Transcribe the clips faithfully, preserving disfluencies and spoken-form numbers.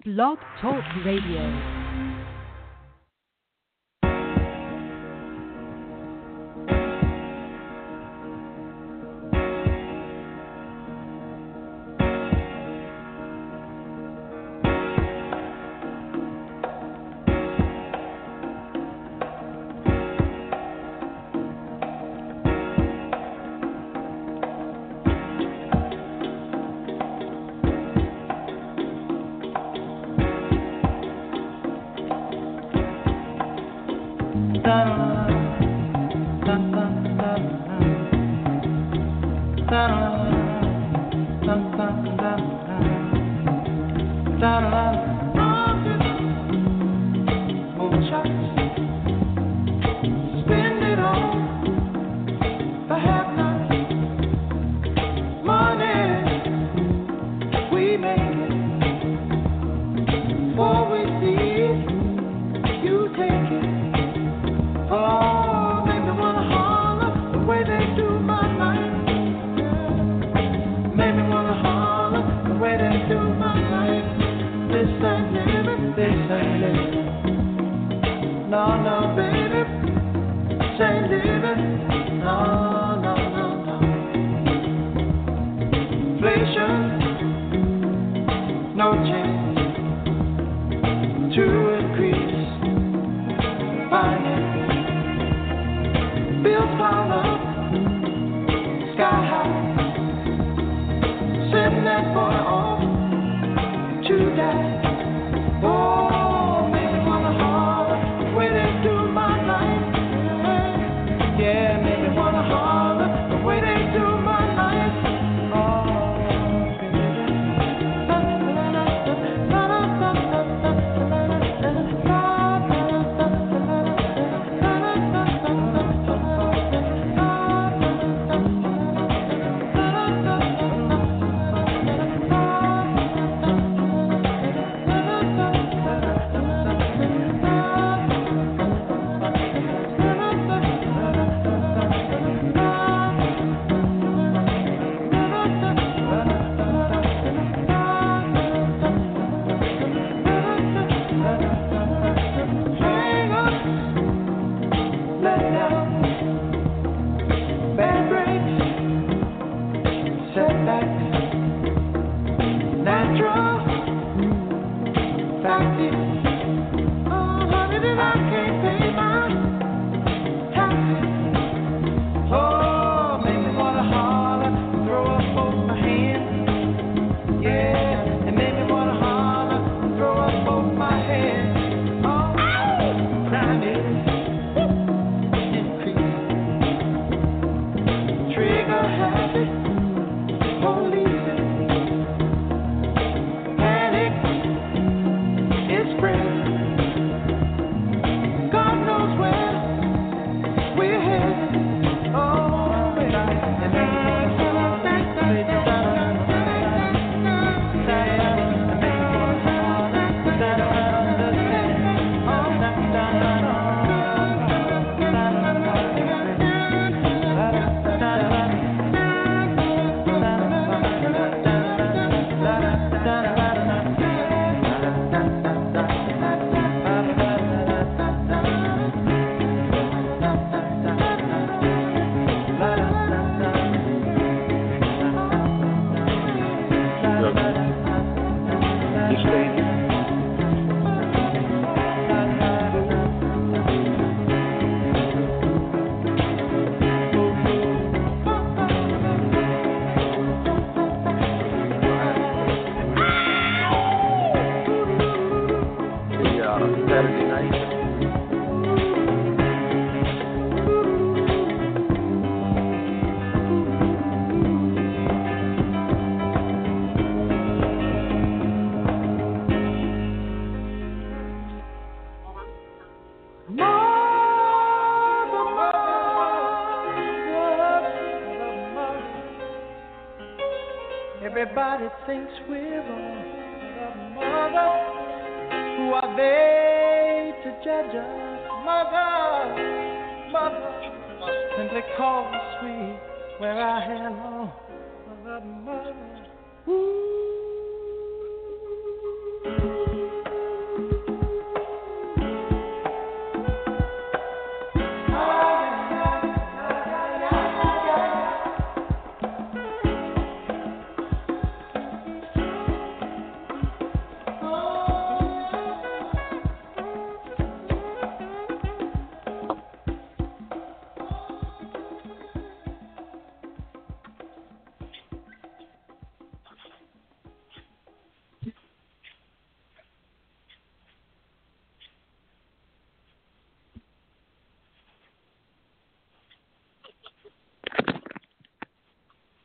Blog Talk Radio. Everybody thinks we're wrong, but mother, who are they to judge us? Mother, mother, simply cause we wear our hair long. Mother, mother, ooh.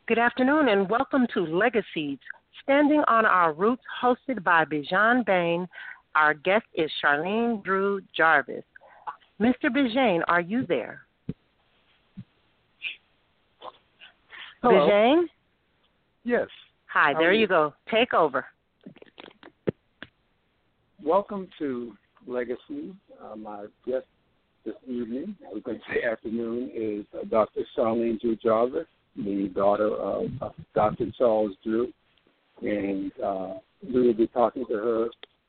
Good afternoon and welcome to Legacies, Standing on Our Roots, hosted by Bijan Bain. Our guest is Charlene Drew Jarvis. Mister Bijan, are you there? Hello. Bijan? Yes. Hi, How there are you you? go. Take over. Welcome to Legacy. Uh, my guest this evening, I was going to say afternoon, is uh, Doctor Charlene Drew Jarvis, the daughter of uh, Doctor Charles Drew. And uh, we will be talking to her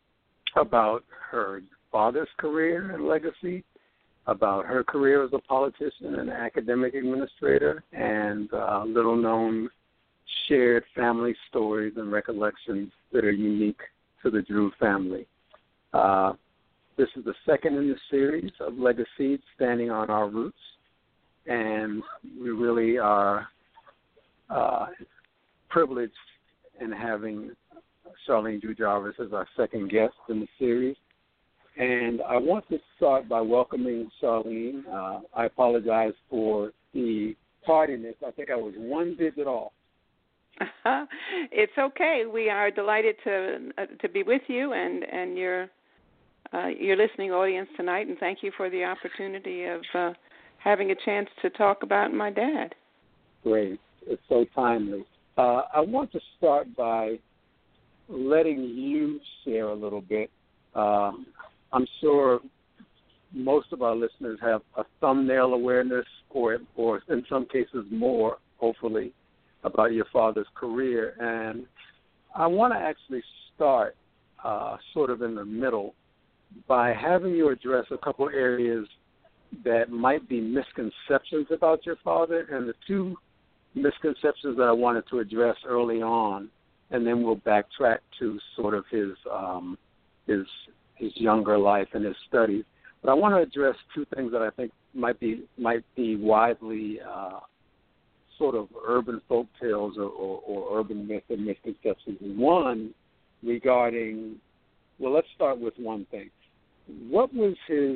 about her father's career and legacy, about her career as a politician and academic administrator, and uh, little-known shared family stories and recollections that are unique to the Drew family. Uh, this is the second in the series of Legacies, Standing on Our Roots, and we really are uh, privileged in having Charlene Drew Jarvis as our second guest in the series. And I want to start by welcoming Charlene. Uh, I apologize for the tardiness. I think I was one digit off. Uh-huh. It's okay. We are delighted to uh, to be with you and and your uh, your listening audience tonight, and thank you for the opportunity of uh, having a chance to talk about my dad. Great. It's so timely. Uh, I want to start by letting you share a little bit. Uh, I'm sure most of our listeners have a thumbnail awareness, or, or in some cases more, hopefully, about your father's career. And I want to actually start uh, sort of in the middle by having you address a couple areas that might be misconceptions about your father, and the two misconceptions that I wanted to address early on, and then we'll backtrack to sort of his um, his his younger life and his studies. But I want to address two things that I think might be might be widely uh, sort of urban folk tales or, or, or urban myth and misconceptions. One regarding, well, let's start with one thing. What was his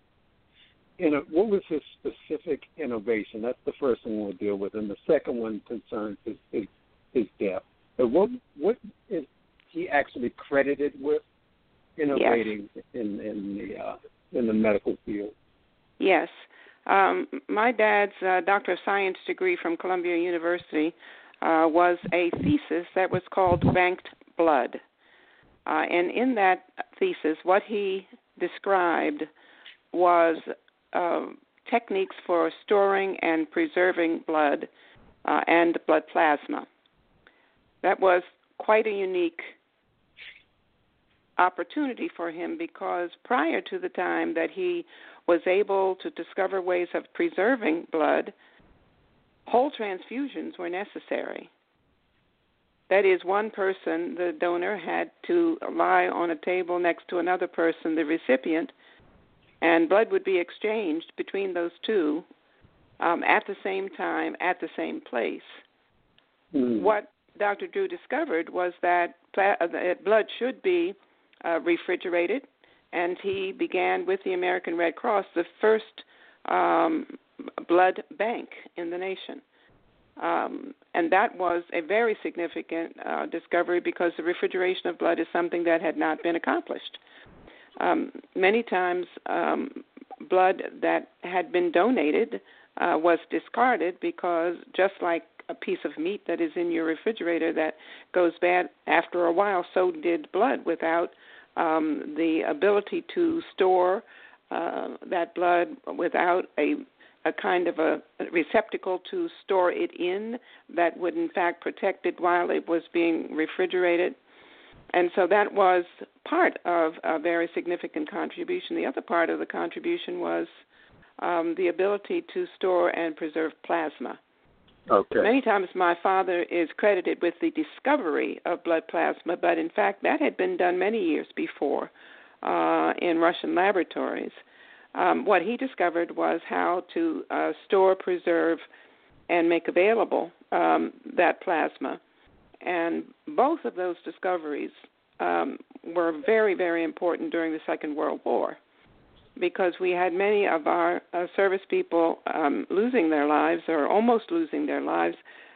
You know, what was his specific innovation? That's the first one we'll deal with, and the second one concerns his his, his death. But what what is he actually credited with innovating yes. in in the uh, in the medical field? Yes, um, my dad's uh, Doctor of Science degree from Columbia University uh, was a thesis that was called Banked Blood, uh, and in that thesis, what he described was Uh, techniques for storing and preserving blood uh, and blood plasma. That was quite a unique opportunity for him, because prior to the time that he was able to discover ways of preserving blood, whole transfusions were necessary. That is, one person, the donor, had to lie on a table next to another person, the recipient, and blood would be exchanged between those two um, at the same time, at the same place. Mm. What Doctor Drew discovered was that, pla- uh, that blood should be uh, refrigerated, and he began with the American Red Cross, the first um, blood bank in the nation. Um, and that was a very significant uh, discovery, because the refrigeration of blood is something that had not been accomplished. Um, many times, um, blood that had been donated uh, was discarded, because just like a piece of meat that is in your refrigerator that goes bad after a while, so did blood without um, the ability to store uh, that blood, without a, a kind of a receptacle to store it in that would in fact protect it while it was being refrigerated. And so that was part of a very significant contribution. The other part of the contribution was um, the ability to store and preserve plasma. Okay. Many times my father is credited with the discovery of blood plasma, but in fact that had been done many years before uh, in Russian laboratories. Um, what he discovered was how to uh, store, preserve, and make available um, that plasma. And both of those discoveries um, were very, very important during the Second World War, because we had many of our uh, service people um, losing their lives, or almost losing their lives,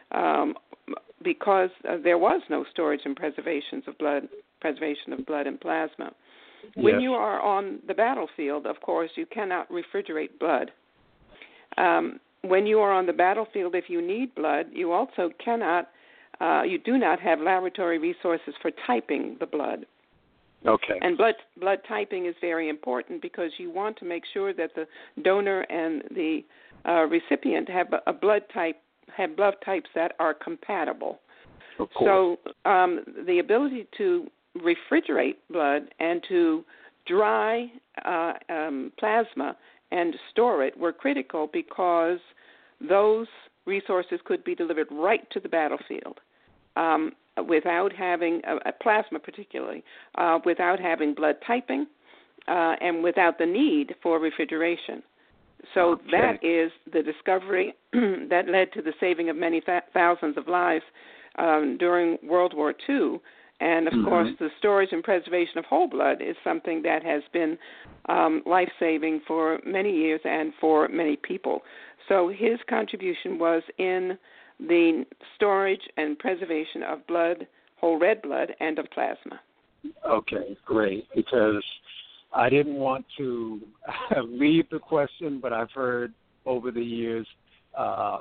um, because uh, there was no storage and preservation of blood, preservation of blood and plasma. When Yes. you are on the battlefield, of course, you cannot refrigerate blood. Um, when you are on the battlefield, if you need blood, you also cannot, uh, you do not have laboratory resources for typing the blood. Okay. And blood blood typing is very important because you want to make sure that the donor and the uh, recipient have a blood type have blood types that are compatible. Of course. So um, the ability to refrigerate blood and to dry uh, um, plasma and store it were critical because those resources could be delivered right to the battlefield. Um, without having a, a plasma particularly, uh, without having blood typing, uh, and without the need for refrigeration. So okay. that is the discovery that led to the saving of many th- thousands of lives um, during World War Two. And, of mm-hmm. course, the storage and preservation of whole blood is something that has been um, life-saving for many years and for many people. So his contribution was in the storage and preservation of blood, whole red blood, and of plasma. Okay, great, because I didn't want to leave the question, but I've heard over the years, uh,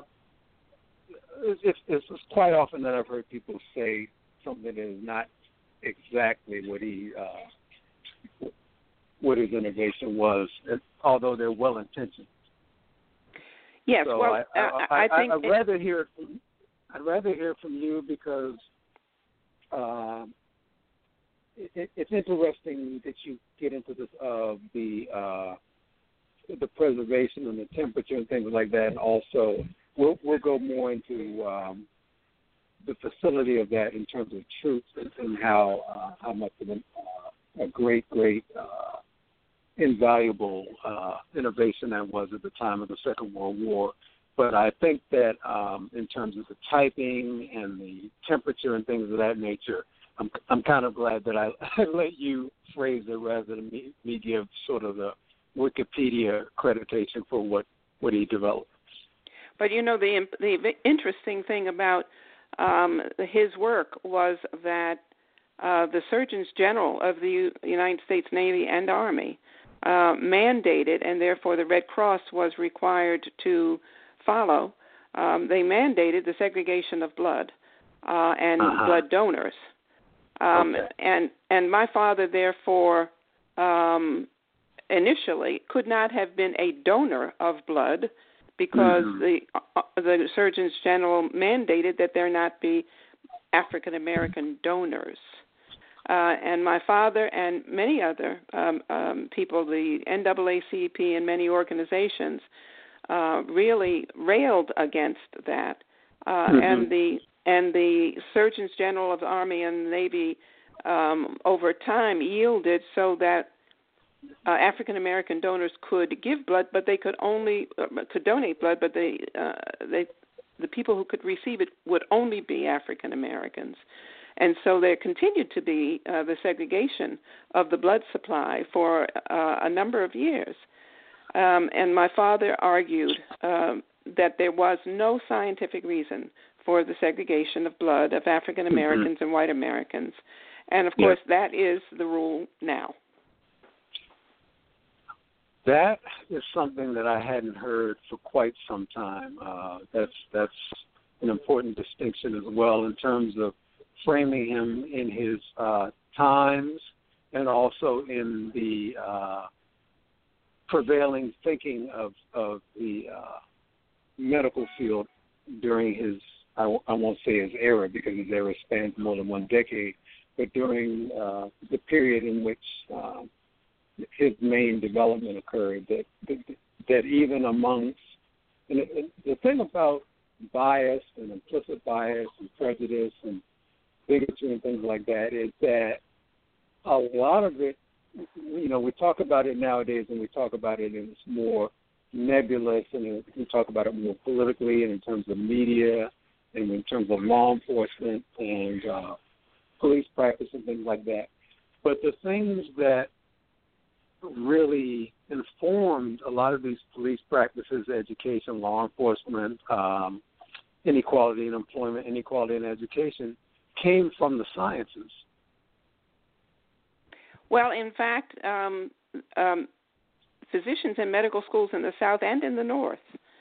it's, it's quite often that I've heard people say something that is not exactly what he, uh, what his innovation was, although they're well-intentioned. Yes, so well, I, I, uh, I, I think I'd rather hear it from, I'd rather hear from you because uh, it, it's interesting that you get into this of uh, the uh, the preservation and the temperature and things like that, and also we'll we'll go more into um, the facility of that in terms of troops and, and how uh, how much of an, uh, a great great uh, invaluable uh, innovation that was at the time of the Second World War. But I think that um, in terms of the typing and the temperature and things of that nature, I'm I'm kind of glad that I, I let you phrase it rather than me, me give sort of the Wikipedia accreditation for what, what he developed. But, you know, the the interesting thing about um, his work was that uh, the Surgeons General of the U- United States Navy and Army Uh, mandated, and therefore the Red Cross was required to follow. Um, they mandated the segregation of blood uh, and uh-huh. blood donors, um, okay. and and my father therefore um, initially could not have been a donor of blood because mm-hmm. the uh, the Surgeons General mandated that there not be African American donors. Uh, and my father and many other um, um, people, the N double A C P and many organizations, uh, really railed against that. Uh, mm-hmm. And the and the Surgeons General of the Army and Navy, um, over time, yielded so that uh, African American donors could give blood, but they could only uh, could donate blood, but they uh, they the people who could receive it would only be African Americans. And so there continued to be uh, the segregation of the blood supply for uh, a number of years. Um, and my father argued um, that there was no scientific reason for the segregation of blood of African Americans mm-hmm. and white Americans. And, of course, yeah. that is the rule now. That is something that I hadn't heard for quite some time. Uh, that's that's an important distinction as well in terms of framing him in his uh, times and also in the uh, prevailing thinking of, of the uh, medical field during his, I, w- I won't say his era because his era spans more than one decade, but during uh, the period in which uh, his main development occurred, that, that, that even amongst, and it, the thing about bias and implicit bias and prejudice and bigotry and things like that is that a lot of it, you know, we talk about it nowadays and we talk about it in this more nebulous and we talk about it more politically and in terms of media and in terms of law enforcement and uh, police practice and things like that. But the things that really informed a lot of these police practices, education, law enforcement, um, inequality in employment, inequality in education, came from the sciences. Well, in fact, um, um, physicians in medical schools in the South and in the North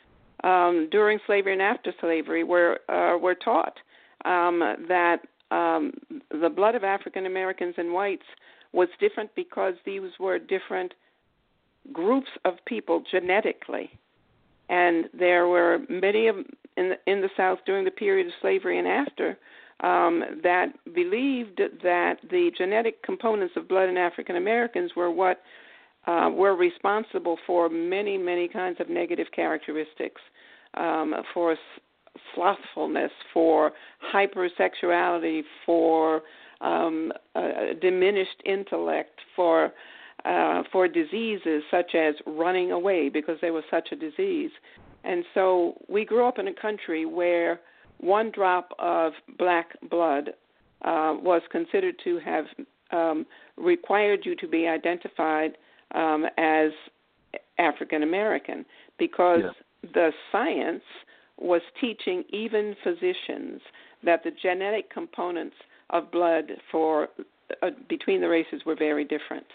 um, during slavery and after slavery were uh, were taught um, that um, the blood of African Americans and whites was different because these were different groups of people genetically, and there were many of in the, in the South during the period of slavery and after um, that believed that the genetic components of blood in African Americans were what uh, were responsible for many, many kinds of negative characteristics, um, for slothfulness, for hypersexuality, for um, uh, diminished intellect, for uh, for diseases such as running away because there was such a disease. And so we grew up in a country where one drop of black blood uh, was considered to have um, required you to be identified um, as African American because yeah. the science was teaching even physicians that the genetic components of blood for uh, between the races were very different.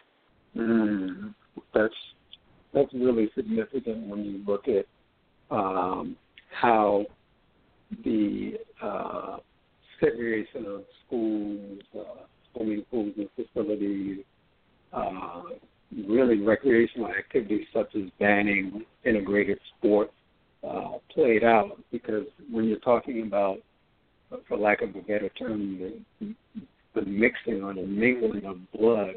Mm, that's that's really significant when you look at um, how the uh, segregation of schools, uh, swimming pools and facilities, uh, really recreational activities such as banning integrated sports uh, played out. Because when you're talking about, for lack of a better term, the, the mixing or the mingling of blood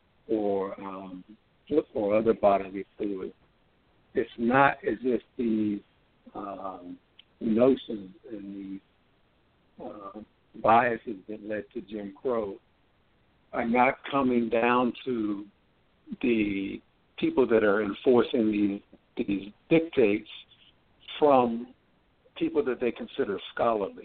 or um, or other bodily fluids, it's not as if these um, notions and these uh, biases that led to Jim Crow are not coming down to the people that are enforcing these these dictates from people that they consider scholarly.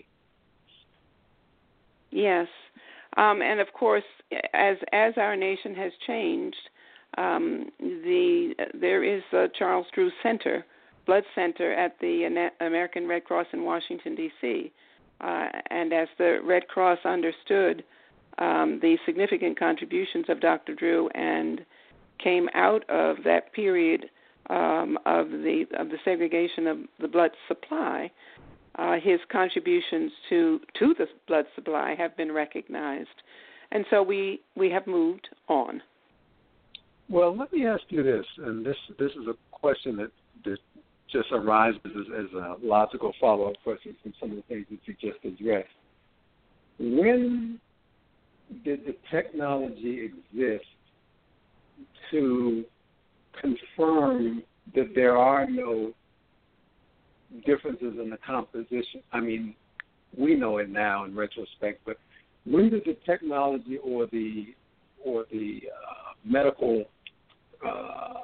Yes, um, and of course, as as our nation has changed, um, the there is the Charles Drew Center, Blood Center at the American Red Cross in Washington, D C, uh, and as the Red Cross understood um, the significant contributions of Doctor Drew and came out of that period um, of the of the segregation of the blood supply, uh, his contributions to to the blood supply have been recognized, and so we we have moved on. Well, let me ask you this, and this this is a question that, that just arises as, as a logical follow-up question from some of the things that you just addressed. When did the technology exist to confirm that there are no differences in the composition? I mean, we know it now in retrospect, but when did the technology or the or the uh, medical uh,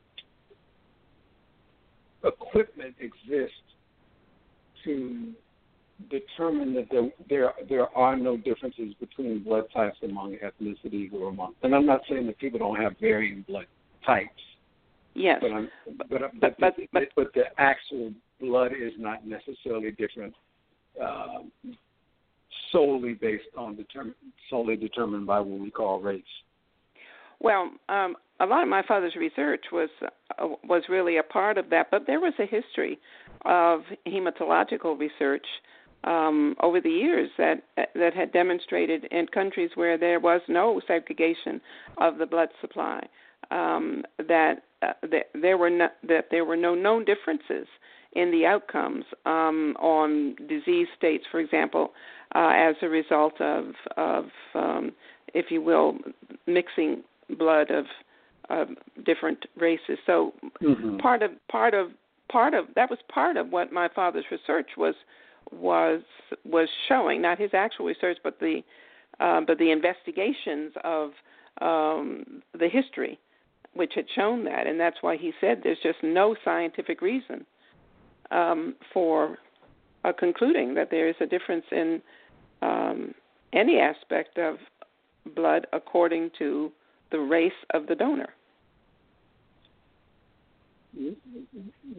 equipment exist to determine that there, there there are no differences between blood types among ethnicities or among, and I'm not saying that people don't have varying blood types. Yes, but I'm, but but but, but, but, but, but the actual blood is not necessarily different, uh, solely based on determine solely determined by what we call race. Well, um, a lot of my father's research was uh, was really a part of that, but there was a history of hematological research um, over the years that that had demonstrated in countries where there was no segregation of the blood supply um, that, uh, that there were no, that there were no known differences in the outcomes um, on disease states, for example, uh, as a result of of um, if you will, mixing blood of uh, different races. So mm-hmm. part of part of part of that was part of what my father's research was was was showing, not his actual research, but the uh, but the investigations of um, the history, which had shown that, and that's why he said there's just no scientific reason um, for uh, concluding that there is a difference in um, any aspect of blood according to the race of the donor. Let's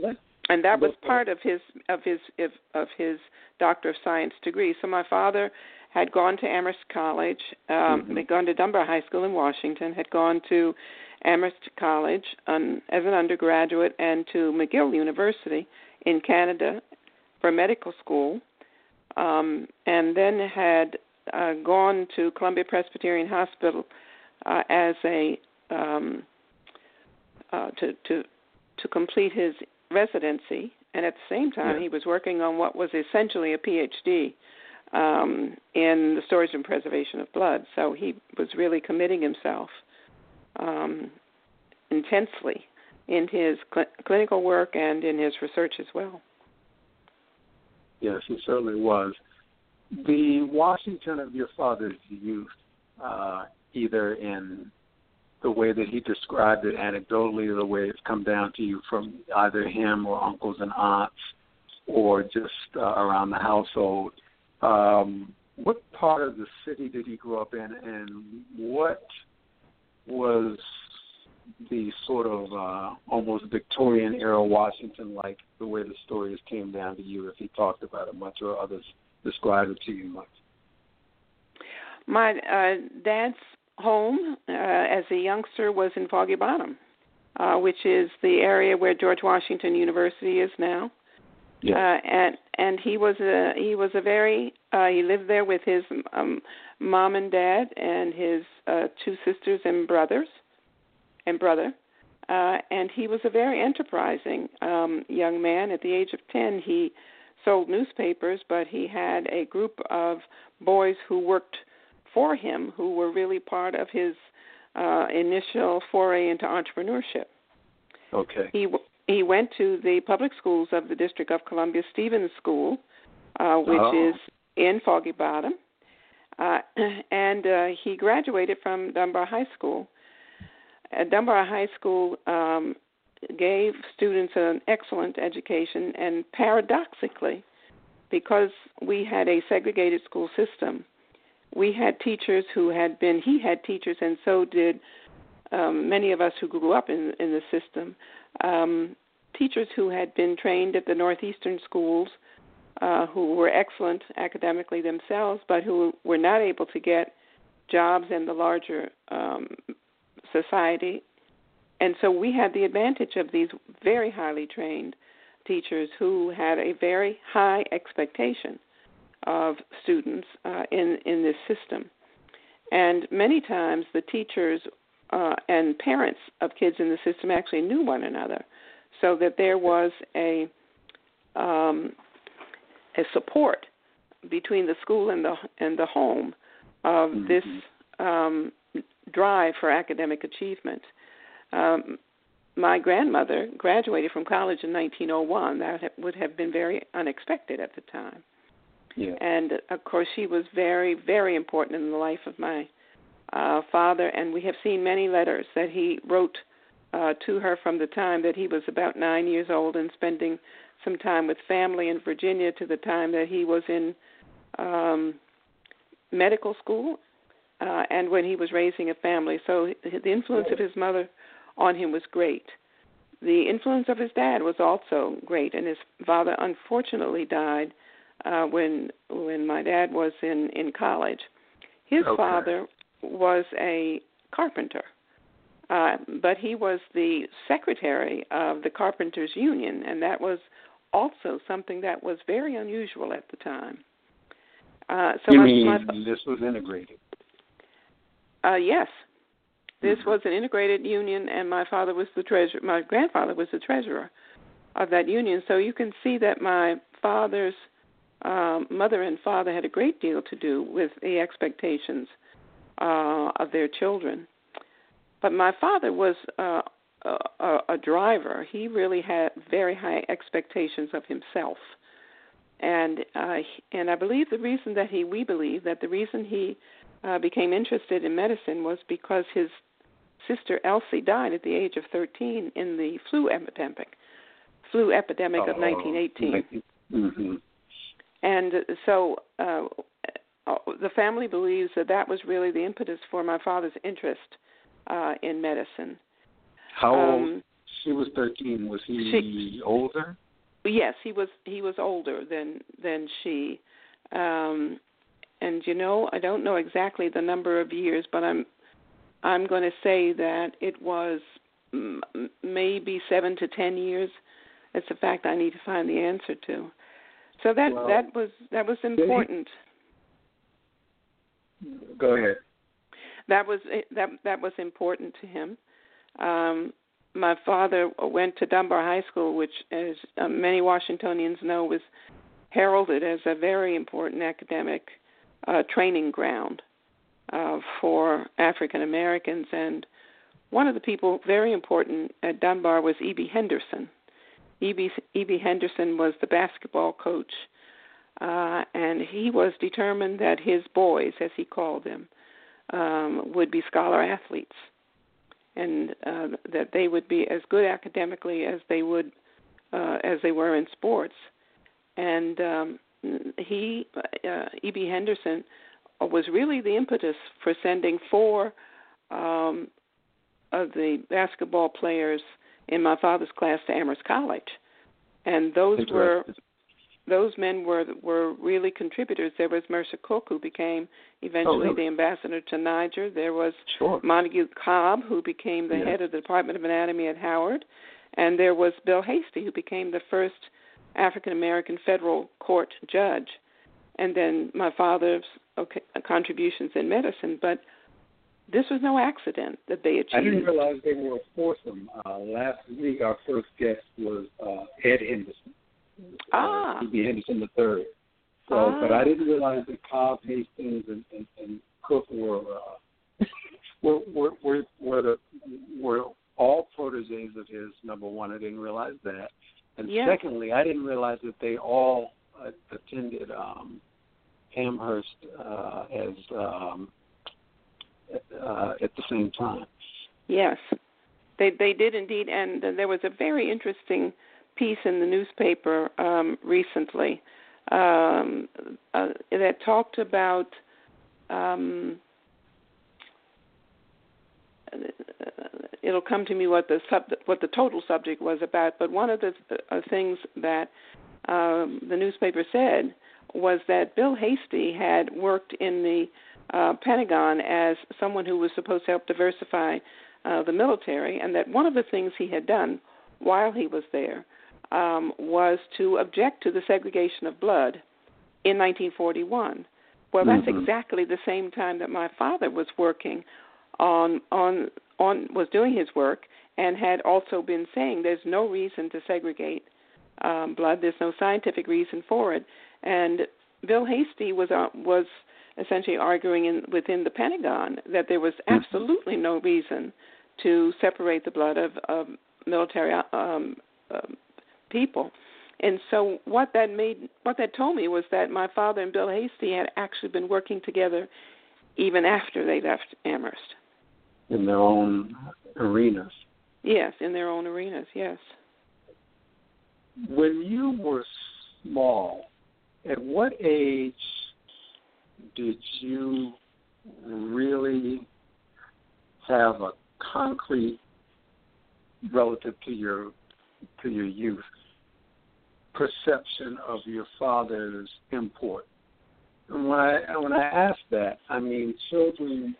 and that was part of his of his of, of his Doctor of Science degree. So my father had gone to Amherst College, um, mm-hmm. had gone to Dunbar High School in Washington, had gone to Amherst College um, as an undergraduate, and to McGill University in Canada for medical school, um, and then had uh, gone to Columbia Presbyterian Hospital uh, as a um, uh, to to to complete his residency, and at the same time yeah. he was working on what was essentially a P H D um, in the storage and preservation of blood. So he was really committing himself um, intensely in his cl- clinical work and in his research as well. Yes, he certainly was. The Washington of your father's youth, uh, either in the way that he described it anecdotally, or the way it's come down to you from either him or uncles and aunts, or just uh, around the household, um, what part of the city did he grow up in, and what was the sort of uh, almost Victorian-era Washington like, the way the stories came down to you, if he talked about it much or others described it to you much? My uh, dad's home uh, as a youngster was in Foggy Bottom, uh, which is the area where George Washington University is now. Yeah. Uh, and and he was a he was a very uh, he lived there with his um, mom and dad and his uh, two sisters and brothers and brother, uh, and he was a very enterprising um, young man. At the age of ten, he sold newspapers, but he had a group of boys who worked for him, who were really part of his uh, initial foray into entrepreneurship. Okay. He he went to the public schools of the District of Columbia, Stevens School, uh, which oh. is in Foggy Bottom, uh, and uh, he graduated from Dunbar High School. Uh, Dunbar High School um, gave students an excellent education, and paradoxically, because we had a segregated school system, we had teachers who had been, he had teachers, and so did um, many of us who grew up in, in the system, um, teachers who had been trained at the Northeastern schools, uh, who were excellent academically themselves, but who were not able to get jobs in the larger um, society. And so we had the advantage of these very highly trained teachers who had a very high expectation of students uh, in, in this system. And many times the teachers uh, and parents of kids in the system actually knew one another, so that there was a um, a support between the school and the and the home of mm-hmm. this um, drive for academic achievement. Um, my grandmother graduated from college in nineteen oh one. That would have been very unexpected at the time. Yeah. And, of course, she was very, very important in the life of my uh, father, and we have seen many letters that he wrote uh, to her from the time that he was about nine years old and spending some time with family in Virginia to the time that he was in um, medical school uh, and when he was raising a family. So the influence of his mother on him was great. The influence of his dad was also great, and his father unfortunately died Uh, when when my dad was in, in college. His okay. father was a carpenter, uh, but he was the secretary of the Carpenters Union, and that was also something that was very unusual at the time. Uh, so you my, mean my, this was integrated? Uh, yes. This mm-hmm. was an integrated union, and my father was the treasurer. My grandfather was the treasurer of that union. So you can see that my father's Um, mother and father had a great deal to do with the expectations uh, of their children. But my father was uh, a, a driver. He really had very high expectations of himself. And uh, and I believe the reason that he, we believe that the reason he uh, became interested in medicine was because his sister Elsie died at the age of thirteen in the flu epidemic, flu epidemic oh, of nineteen eighteen. Mm-hmm. And so uh, the family believes that that was really the impetus for my father's interest uh, in medicine. How um, old? She was thirteen. Was he she, older? Yes, he was he was older than than she, um, and you know I don't know exactly the number of years, but I'm I'm going to say that it was m- maybe seven to ten years. It's a fact I need to find the answer to. So that well, that was that was important. Go ahead. That was that that was important to him. Um, my father went to Dunbar High School, which, as uh, many Washingtonians know, was heralded as a very important academic uh, training ground uh, for African Americans. And one of the people very important at Dunbar was E B Henderson. E B E B Henderson was the basketball coach, uh, and he was determined that his boys, as he called them, um, would be scholar athletes, and uh, that they would be as good academically as they would uh, as they were in sports. And um, he, uh, E B Henderson, was really the impetus for sending four um, of the basketball players in my father's class to Amherst College, and those were those men were were really contributors. There was Mercer Cook, who became eventually oh, really? the ambassador to Niger. There was sure. Montague Cobb, who became the yeah. head of the Department of Anatomy at Howard, and there was Bill Hasty, who became the first African American federal court judge. And then my father's okay, contributions in medicine, but this was no accident that they achieved. I didn't realize they were a foursome. Uh, last week, our first guest was uh, Ed Henderson. Ah. Uh, E B Henderson the third. So, ah. But I didn't realize that Cobb, Hastings, and, and, and Cook were, uh, were, were, were, were, the, were all proteges of his, number one. I didn't realize that. And yeah. secondly, I didn't realize that they all uh, attended um, Amherst uh, as um, uh, at the same time. Yes, they they did indeed, and there was a very interesting piece in the newspaper um, recently um, uh, that talked about um, it'll come to me what the sub, what the total subject was about, but one of the uh, things that um, the newspaper said was that Bill Hasty had worked in the uh, Pentagon as someone who was supposed to help diversify uh, the military, and that one of the things he had done while he was there um, was to object to the segregation of blood in nineteen forty-one. Well, that's mm-hmm. exactly the same time that my father was working on on on was doing his work, and had also been saying there's no reason to segregate um, blood. There's no scientific reason for it. And Bill Hasty was uh, was essentially arguing in, within the Pentagon that there was absolutely no reason to separate the blood of, of military um, uh, people. And so what that made, what that told me was that my father and Bill Hasty had actually been working together even after they left Amherst. In their own arenas. Yes, in their own arenas, yes. When you were small, at what age did you really have a concrete, relative to your to your youth, perception of your father's import? And when I when I ask that, I mean children.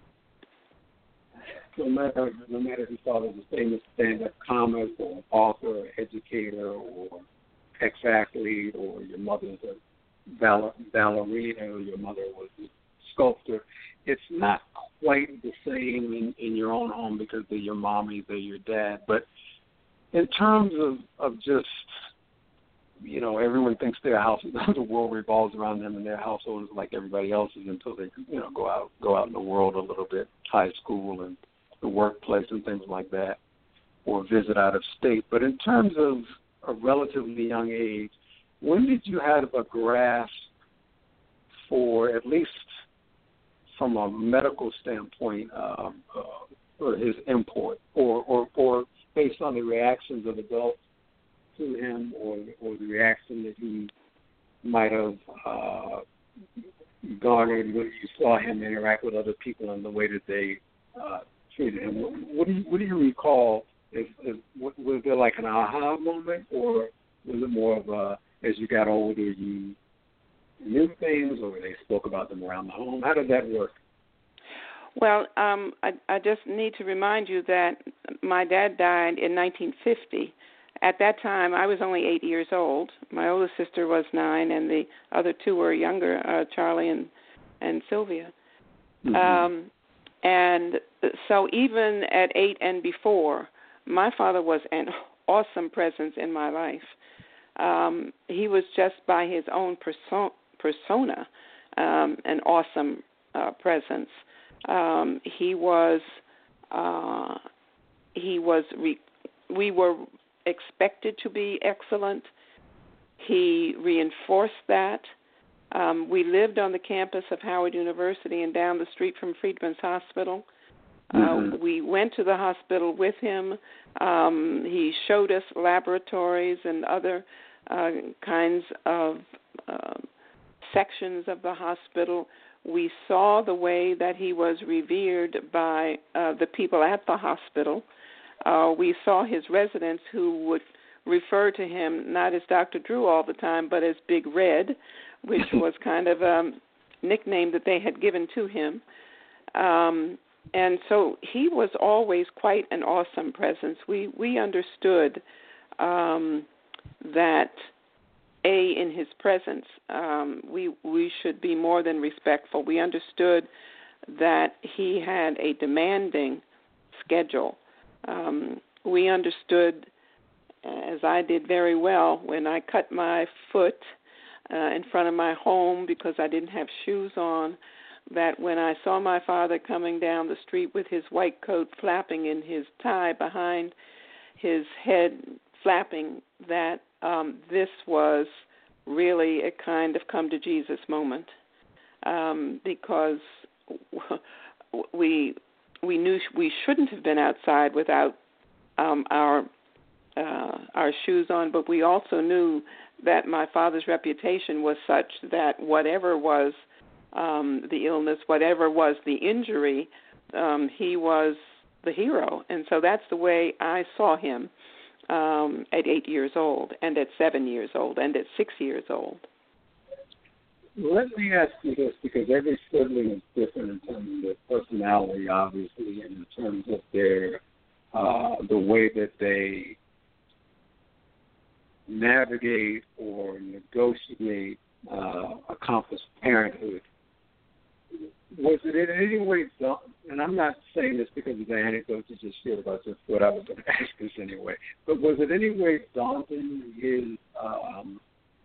No matter no matter if your father's a famous stand-up comic or author or educator or ex-athlete, or your mother's a ball- ballerina, or your mother was a sculptor, it's not quite the same in, in your own home because they're your mommy, they're your dad. But in terms of, of just, you know, everyone thinks their house, the world revolves around them, and their household is like everybody else's until they, you know, go out go out in the world a little bit, high school and the workplace and things like that, or visit out of state. But in terms of a relatively young age, when did you have a grasp for, at least from a medical standpoint, um, uh, for his import, or, or, or based on the reactions of adults to him, or, or the reaction that he might have uh, garnered when you saw him interact with other people and the way that they uh, treated him? What do you, what do you recall? Is, is, was there like an aha moment, or was it more of a, as you got older, you knew things, or they spoke about them around the home? How did that work? Well, um, I, I just need to remind you that my dad died in nineteen fifty. At that time, I was only eight years old. My oldest sister was nine, and the other two were younger, uh, Charlie and, and Sylvia. Mm-hmm. Um, and so even at eight and before, my father was an awesome presence in my life. Um, he was just by his own perso- persona um, an awesome uh, presence. Um, he was, uh, he was, re- we were expected to be excellent. He reinforced that. Um, we lived on the campus of Howard University and down the street from Freedman's Hospital. Mm-hmm. Uh, we went to the hospital with him. Um, he showed us laboratories and other uh, kinds of uh, sections of the hospital. We saw the way that he was revered by uh, the people at the hospital. Uh, we saw his residents who would refer to him not as Doctor Drew all the time, but as Big Red, which was kind of a nickname that they had given to him. Um, and so he was always quite an awesome presence. We we understood um, that, A, in his presence, um, we we should be more than respectful. We understood that he had a demanding schedule. Um, we understood, as I did very well, when I cut my foot uh, in front of my home because I didn't have shoes on, that when I saw my father coming down the street with his white coat flapping in his tie behind his head flapping, that um, this was really a kind of come to Jesus moment, um, because we we knew we shouldn't have been outside without um, our uh, our shoes on, but we also knew that my father's reputation was such that whatever was um, the illness, whatever was the injury, um, he was the hero. And so that's the way I saw him um, at eight years old, and at seven years old, and at six years old. Let me ask you this, because every sibling is different in terms of their personality, obviously, and in terms of their uh, the way that they navigate or negotiate uh, accomplish parenthood. Was it in any way, and I'm not saying this because of the anecdote you just shared about just what I was going to ask this anyway, but was it any way daunting his um,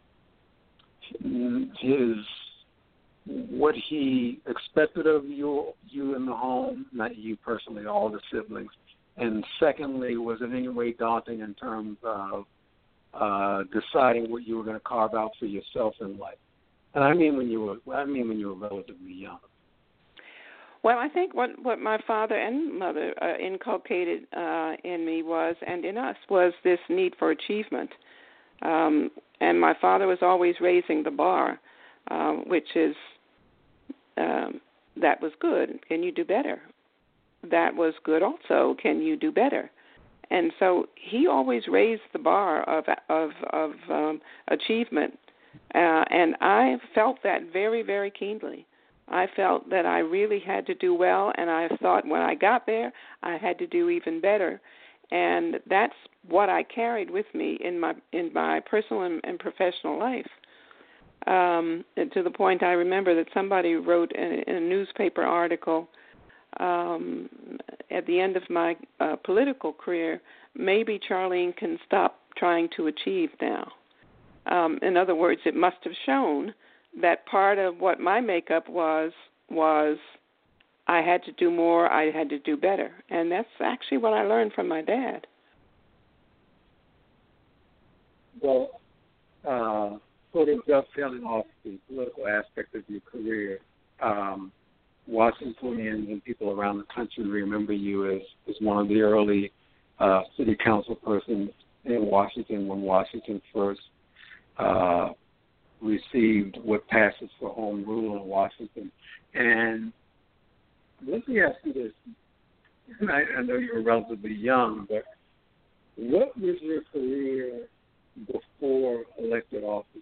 his what he expected of you you in the home, not you personally, all the siblings, and secondly, was it any way daunting in terms of uh, deciding what you were going to carve out for yourself in life? And I mean when you were I mean when you were relatively young. Well, I think what, what my father and mother uh, inculcated uh, in me was, and in us, was this need for achievement. Um, and my father was always raising the bar, um, which is, um, that was good. Can you do better? That was good also. Can you do better? And so he always raised the bar of of, of um, achievement, uh, and I felt that very, very keenly. I felt that I really had to do well, and I thought when I got there, I had to do even better. And that's what I carried with me in my in my personal and, and professional life. Um, to the point I remember that somebody wrote in, in a newspaper article um, at the end of my uh, political career, maybe Charlene can stop trying to achieve now. Um, in other words, it must have shown that part of what my makeup was was I had to do more, I had to do better. And that's actually what I learned from my dad. Well, uh, sort of dovetailing off the political aspect of your career, um, Washingtonians and people around the country remember you as, as one of the early uh, city council persons in Washington when Washington first uh, received what passes for home rule in Washington. And let me ask you this. I, I know you're relatively young, but what was your career before elected office?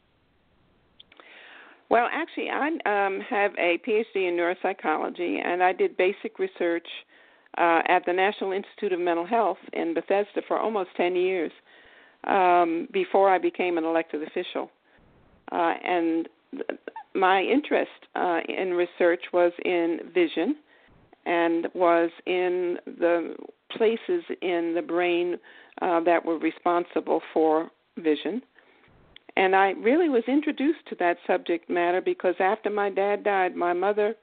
Well, actually, I um, have a P H D in neuropsychology, and I did basic research uh, at the National Institute of Mental Health in Bethesda for almost ten years um, before I became an elected official. Uh, and th- my interest uh, in research was in vision and was in the places in the brain uh, that were responsible for vision. And I really was introduced to that subject matter because after my dad died, my mother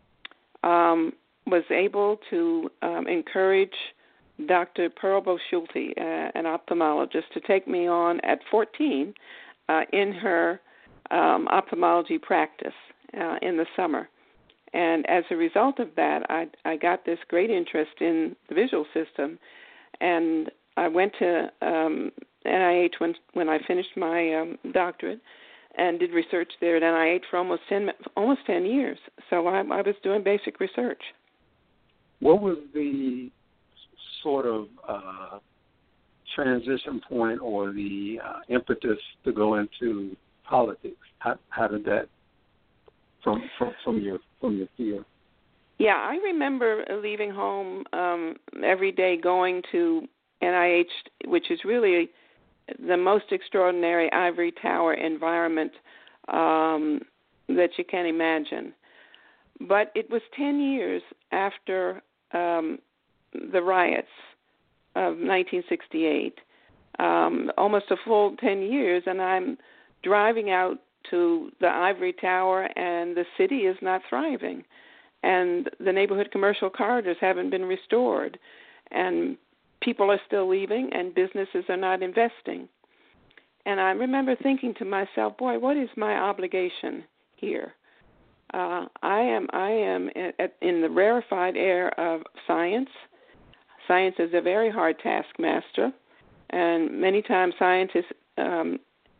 um, was able to um, encourage Doctor Pearl Schulte, uh, an ophthalmologist, to take me on at fourteen uh, in her um, ophthalmology practice uh, in the summer. And as a result of that, I, I got this great interest in the visual system, and I went to um, N I H when when I finished my um, doctorate, and did research there at N I H for almost ten almost ten years. So I, I was doing basic research. What was the sort of uh, transition point or the uh, impetus to go into politics? How, how did that from from from your from your field? Yeah, I remember leaving home um, every day going to N I H, which is really the most extraordinary ivory tower environment um, that you can imagine. But it was ten years after um, the riots of nineteen sixty-eight, um, almost a full ten years, and I'm driving out to the ivory tower, and the city is not thriving, and the neighborhood commercial corridors haven't been restored, and people are still leaving, and businesses are not investing. And I remember thinking to myself, boy, what is my obligation here? Uh, I am I am at, in the rarefied air of science. Science is a very hard taskmaster, and many times scientists um,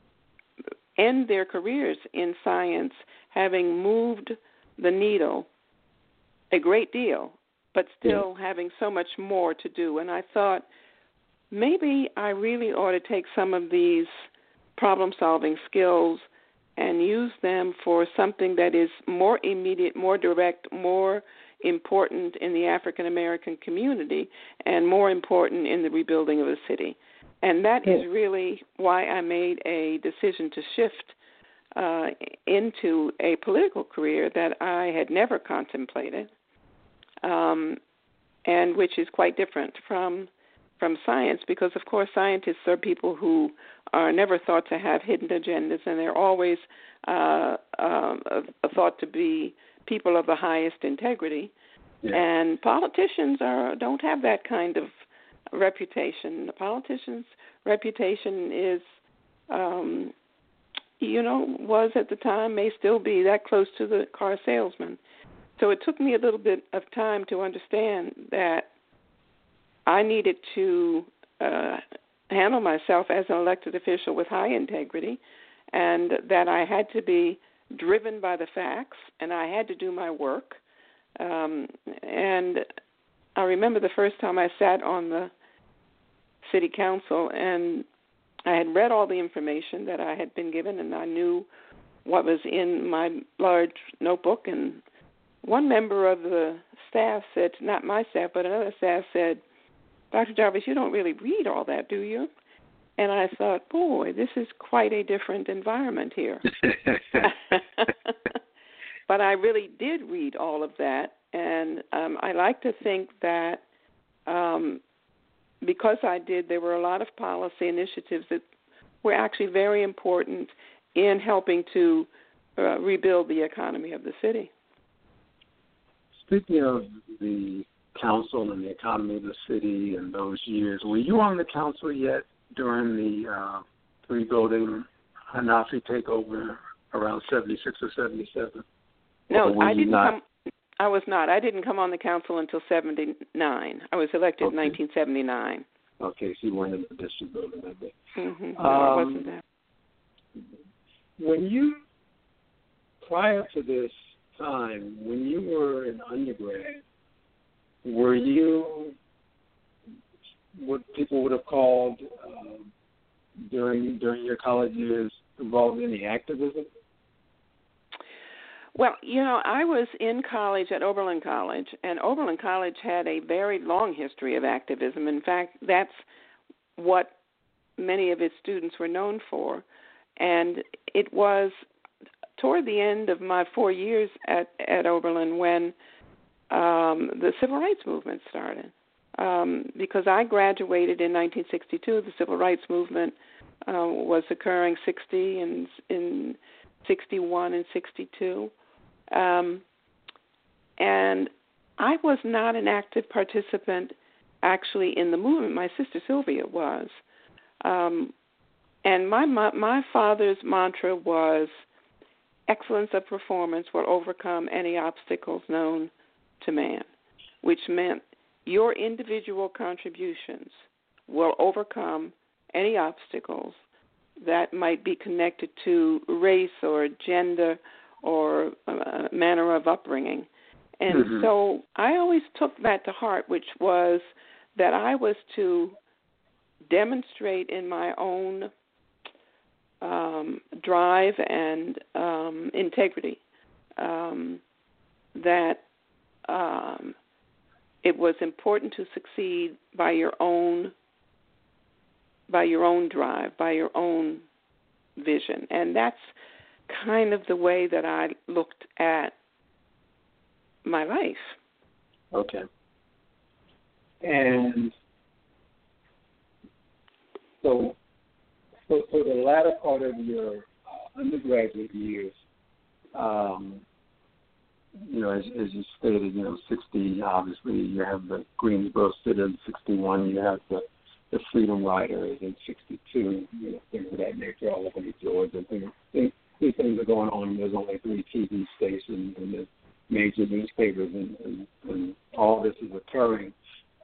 end their careers in science having moved the needle a great deal, but still yeah. having so much more to do. And I thought, maybe I really ought to take some of these problem-solving skills and use them for something that is more immediate, more direct, more important in the African-American community, and more important in the rebuilding of the city. And that yeah. is really why I made a decision to shift uh, into a political career that I had never contemplated, um, and which is quite different from from science, because, of course, scientists are people who are never thought to have hidden agendas, and they're always uh, uh, thought to be people of the highest integrity. Yeah. And politicians are don't have that kind of reputation. The politician's reputation is, um, you know, was at the time, may still be that close to the car salesman. So it took me a little bit of time to understand that I needed to uh, handle myself as an elected official with high integrity, and that I had to be driven by the facts, and I had to do my work. Um, and I remember the first time I sat on the city council, and I had read all the information that I had been given, and I knew what was in my large notebook. And one member of the staff said, not my staff, but another staff said, Doctor Jarvis, you don't really read all that, do you? And I thought, boy, this is quite a different environment here. But I really did read all of that, and um, I like to think that um, because I did, there were a lot of policy initiatives that were actually very important in helping to uh, rebuild the economy of the city. Speaking of the council and the economy of the city in those years, were you on the council yet during the uh, rebuilding Hanafi takeover around seventy-six or seventy-seven? No, or I didn't not? come. I was not. I didn't come on the council until seventy-nine. I was elected okay. in nineteen seventy-nine. Okay, so you weren't in the district building that day. Mm-hmm. No, um, I wasn't there. When you, prior to this time, when you were an undergrad, were you what people would have called uh, during during your college years involved in any activism? Well, you know, I was in college at Oberlin College, and Oberlin College had a very long history of activism. In fact, that's what many of its students were known for. And it was toward the end of my four years at, at Oberlin when um, the civil rights movement started. Um, because I graduated in nineteen sixty-two, the civil rights movement uh, was occurring sixty and in sixty-one and sixty-two. Um, and I was not an active participant actually in the movement. My sister Sylvia was. Um, and my, my my father's mantra was excellence of performance will overcome any obstacles known to man, which meant your individual contributions will overcome any obstacles that might be connected to race or gender or uh, manner of upbringing. And mm-hmm. so I always took that to heart, which was that I was to demonstrate in my own um, drive and um, integrity um, that um, it was important to succeed by your own by your own drive, by your own vision. And that's kind of the way that I looked at my life. Okay. And so for, for the latter part of your uh, undergraduate years, um, you know, as, as you stated, you know, sixty, obviously you have the Greensboro sit-in, sixty-one, you have the, the Freedom Riders in sixty-two, you know, things of that nature, all over Georgia. Things, things, these things are going on. There's only three T V stations and there's major newspapers, and, and, and all this is occurring.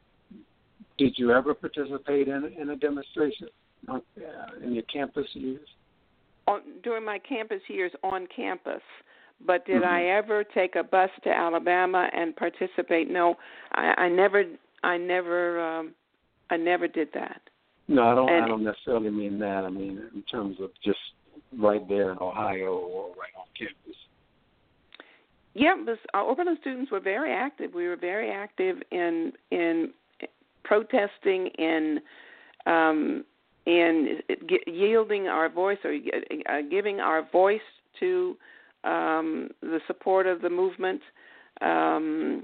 Did you ever participate in, in a demonstration on, uh, in your campus years? On, during my campus years on campus. But did mm-hmm. I ever take a bus to Alabama and participate? No, I, I never. I never. Um, I never did that. No, I don't. And, I don't necessarily mean that. I mean in terms of just right there in Ohio or right on campus. Yeah, this, our Oberlin students were very active. We were very active in in protesting, in um, in yielding our voice or uh, giving our voice to um, the support of the movement, um,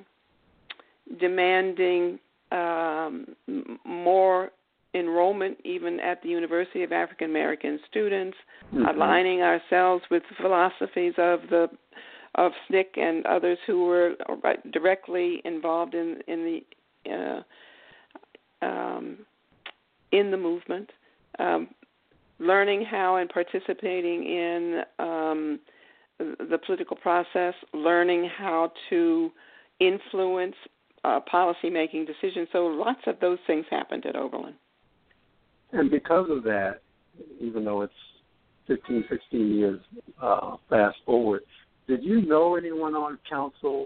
demanding um, more enrollment even at the University of African American students, mm-hmm. aligning ourselves with the philosophies of the of S N C C and others who were directly involved in in the uh, um, in the movement, um, learning how and participating in um, the political process, learning how to influence uh, policy-making decisions. So lots of those things happened at Oberlin. And because of that, even though it's fifteen, sixteen years uh, fast forward, did you know anyone on council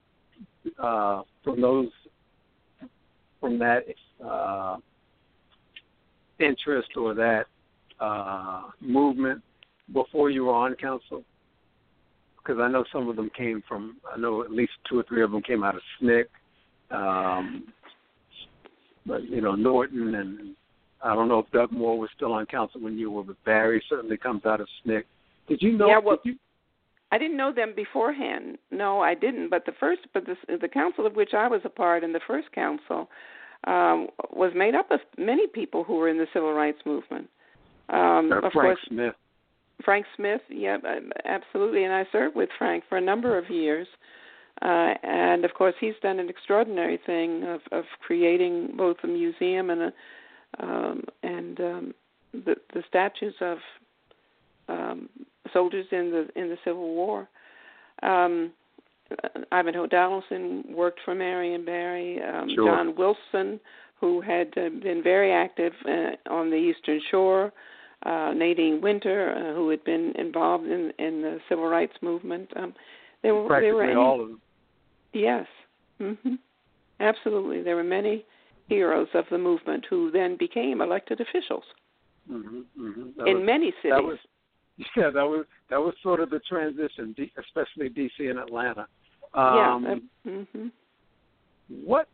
uh, from those from that uh, interest or that uh, movement before you were on council? Because I know some of them came from, I know at least two or three of them came out of S N C C, um, but, you know, Norton, and I don't know if Doug Moore was still on council when you were, but Barry certainly comes out of S N C C. Did you know? Yeah, well, did you, I didn't know them beforehand. No, I didn't. But the first, but the, the council of which I was a part, and the first council, um, was made up of many people who were in the civil rights movement. Um, uh, of Frank course, Smith. Frank Smith, yeah, absolutely, and I served with Frank for a number of years. Uh, and, of course, he's done an extraordinary thing of, of creating both a museum and a, um, and um, the, the statues of um, soldiers in the in the Civil War. Um, Ivanhoe Donaldson worked for Marion Barry. Um, sure. John Wilson, who had uh, been very active uh, on the Eastern Shore. Uh, Nadine Winter, uh, who had been involved in, in the civil rights movement. Um, they were, Practically they were any, all of them. Yes, mm-hmm. Absolutely. There were many heroes of the movement who then became elected officials. Mm-hmm, mm-hmm. in was, many cities. That was, yeah, that was that was sort of the transition, D, especially D C and Atlanta. Um, yeah. Mm-hmm. What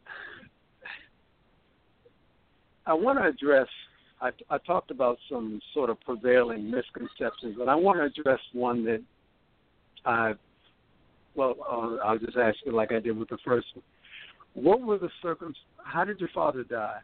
I want to address, I, I talked about some sort of prevailing misconceptions, but I want to address one that I, well, uh, I'll just ask you like I did with the first one. What were the circumstances? How did your father die?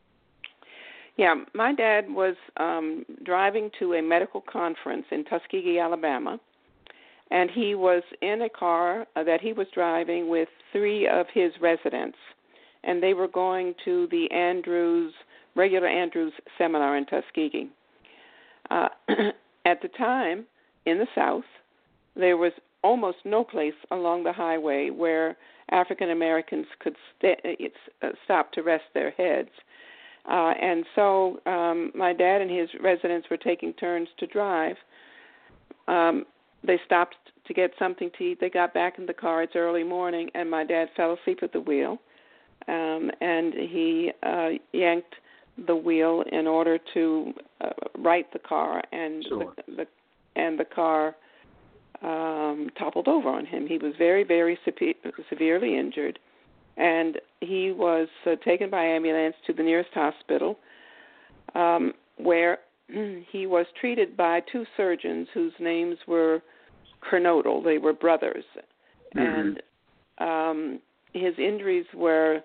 Yeah, my dad was um, driving to a medical conference in Tuskegee, Alabama, and he was in a car uh, that he was driving with three of his residents, and they were going to the Andrews, regular Andrews seminar in Tuskegee. Uh, at the time, in the South, there was almost no place along the highway where African Americans could st- uh, stop to rest their heads. Uh, and so um, my dad and his residents were taking turns to drive. Um, they stopped to get something to eat. They got back in the car. It's early morning, and my dad fell asleep at the wheel. Um, and he uh, yanked the wheel in order to uh, right the car, and sure. the, the and the car um, toppled over on him. He was very, very se- severely injured. And he was uh, taken by ambulance to the nearest hospital, um, where he was treated by two surgeons whose names were Kernodle. They were brothers. Mm-hmm. And um, his injuries were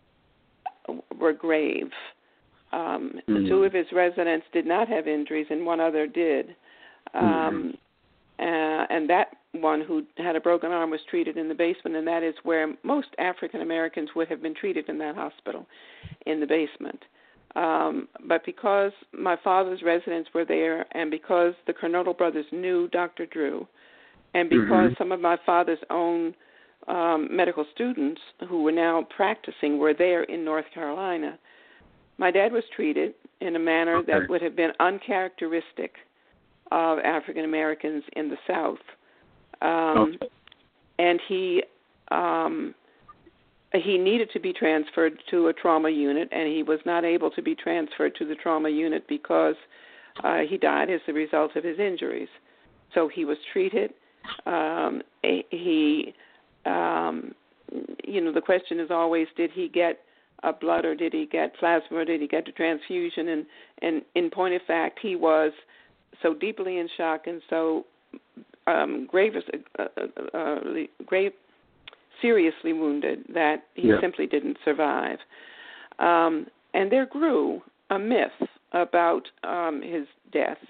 were grave. Um, mm-hmm. Two of his residents did not have injuries, and one other did. Um, mm-hmm. uh, and that one who had a broken arm was treated in the basement, and that is where most African Americans would have been treated in that hospital, in the basement. Um, but because my father's residents were there, and because the Kernodle brothers knew Doctor Drew, and because mm-hmm. some of my father's own um, medical students who were now practicing were there in North Carolina, my dad was treated in a manner okay. that would have been uncharacteristic of African Americans in the South. Um, okay. And he um, he needed to be transferred to a trauma unit, and he was not able to be transferred to the trauma unit because uh, he died as a result of his injuries. So he was treated. Um, he, um, you know, the question is always, did he get a blood or did he get plasma or did he get a transfusion? And, and in point of fact, he was so deeply in shock and so um, grave, uh, uh, uh, grave, seriously wounded that he yeah. simply didn't survive. Um, and there grew a myth about um, his death,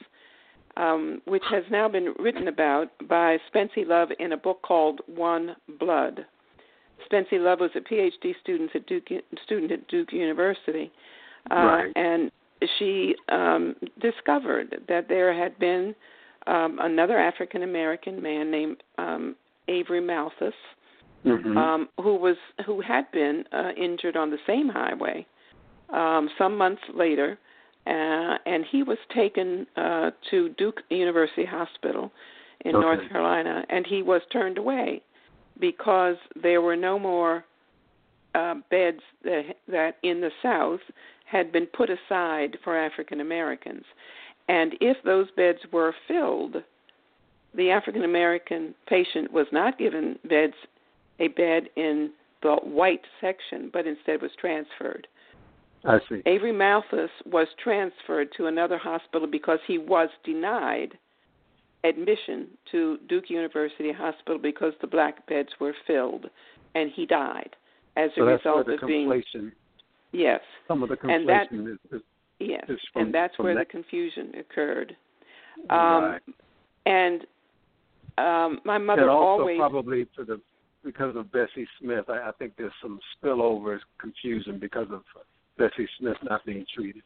um, which has now been written about by Spency Love in a book called One Blood. Spency Love was a P H D student at Duke, student at Duke University, uh, right. and she um, discovered that there had been um, another African-American man named um, Avery Malthus, mm-hmm. um, who was who had been uh, injured on the same highway um, some months later, uh, and he was taken uh, to Duke University Hospital in okay. North Carolina, and he was turned away because there were no more uh, beds that, that in the South had been put aside for African Americans. And if those beds were filled, the African American patient was not given beds, a bed in the white section, but instead was transferred. I see. Avery Malthus was transferred to another hospital because he was denied admission to Duke University Hospital because the black beds were filled, and he died as so a that's result where the of being. conflation, Yes. Some of the conflation and that, is, is yes, is from, and that's from where that. the confusion occurred. Um, right. And um, my mother and also always probably for the because of Bessie Smith, I, I think there's some spillover confusion because of Bessie Smith not being treated.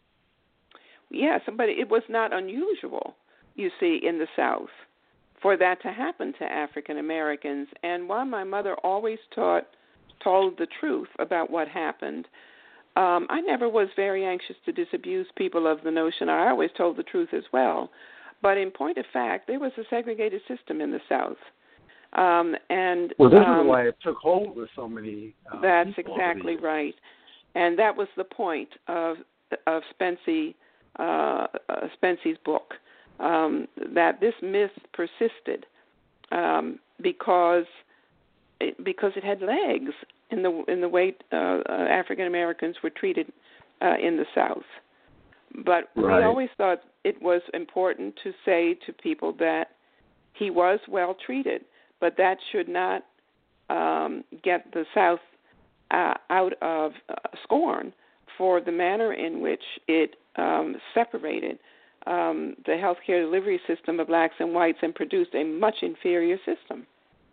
Yes, but it was not unusual, you see, in the South for that to happen to African Americans. And while my mother always taught, told the truth about what happened, um, I never was very anxious to disabuse people of the notion. I always told the truth as well. But in point of fact, there was a segregated system in the South. Um, and well, this um, is why it took hold with so many uh, That's people exactly right. And that was the point of of Spency uh, uh, Spence's book, um, that this myth persisted um, because it, because it had legs in the in the way uh, uh, African Americans were treated uh, in the South. But right. we always thought it was important to say to people that he was well treated, but that should not um, get the South uh, out of uh, scorn for the manner in which it um, separated um, the healthcare delivery system of blacks and whites and produced a much inferior system.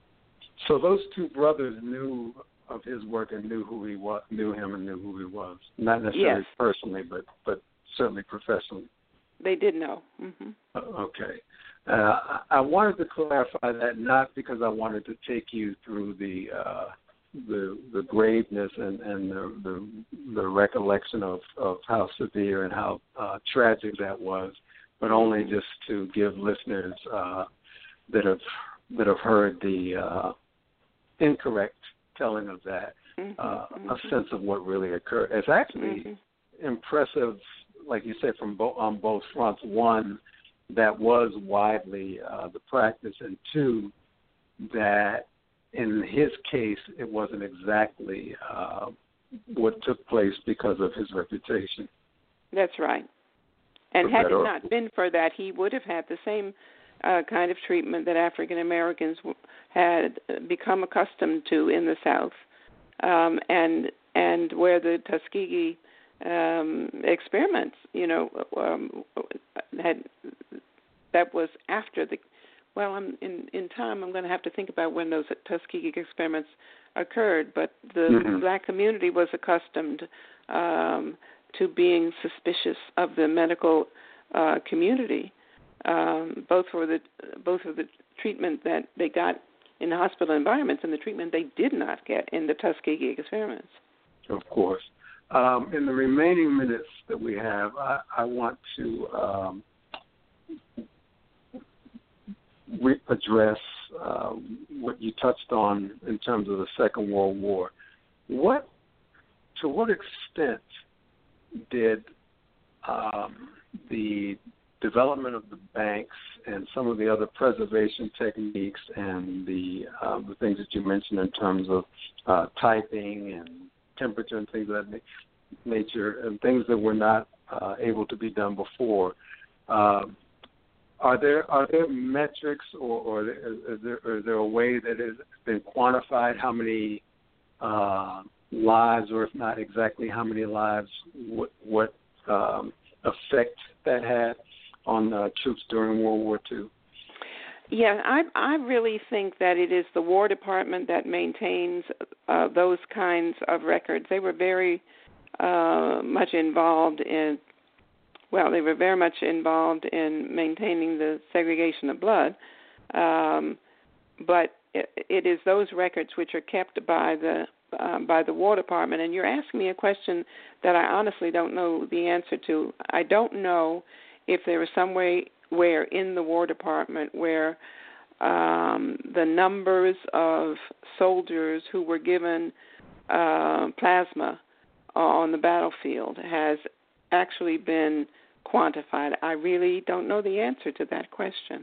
So those two brothers knew of his work and knew who he was, knew him and knew who he was. Not necessarily yes. personally, but but certainly professionally. They did know. Mm-hmm. Uh, okay. Uh, I wanted to clarify that not because I wanted to take you through the uh, the the graveness and, and the, the the recollection of, of how severe and how uh, tragic that was, but only just to give listeners uh, that have that have heard the uh, incorrect telling of that mm-hmm, uh, mm-hmm. a sense of what really occurred. It's actually mm-hmm. impressive, like you said, from bo- on both fronts. One, that was widely uh, the practice, and two, that in his case it wasn't exactly uh, what took place because of his reputation. That's right. And had it not been for that, he would have had the same uh, kind of treatment that African Americans had become accustomed to in the South, um, and and where the Tuskegee um, experiments, you know, um, had that was after the. Well, I'm in in time. I'm going to have to think about when those Tuskegee experiments occurred, but the mm-hmm. black community was accustomed um, to being suspicious of the medical uh, community, um, both for the both for the treatment that they got in the hospital environments and the treatment they did not get in the Tuskegee experiments. Of course. Um, in the remaining minutes that we have, I, I want to um, re- address uh, what you touched on in terms of the Second World War. What, to what extent did um, the development of the banks and some of the other preservation techniques and the uh, the things that you mentioned in terms of uh, typing and temperature and things of that nature, and things that were not uh, able to be done before, uh, are there are there metrics or, or is, there, is there a way that has been quantified how many uh, lives, or if not exactly how many lives, what, what um, effect that had on uh, troops during World War Two? Yeah, I I really think that it is the War Department that maintains uh, those kinds of records. They were very uh, much involved in, well, they were very much involved in maintaining the segregation of blood, um, but it, it is those records which are kept by the uh, by the War Department. And you're asking me a question that I honestly don't know the answer to. I don't know if there is some way where in the War Department where um, the numbers of soldiers who were given uh, plasma on the battlefield has actually been quantified. I really don't know the answer to that question.